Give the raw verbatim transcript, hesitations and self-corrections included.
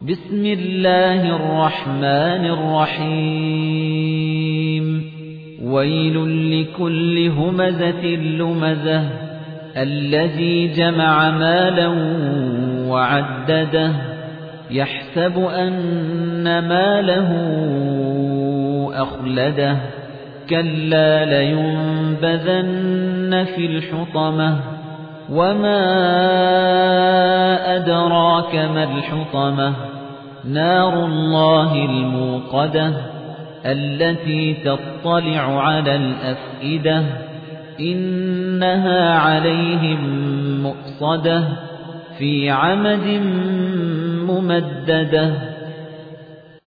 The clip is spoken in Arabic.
بسم الله الرحمن الرحيم ويل لكل همزة لمزة الذي جمع مالا وعدده يحسب أن ماله أخلده كلا لينبذن في الحطمة وما أدراك ما الحطمة نار الله الموقدة التي تطلع على الأفئدة إنها عليهم مؤصدة في عمد ممددة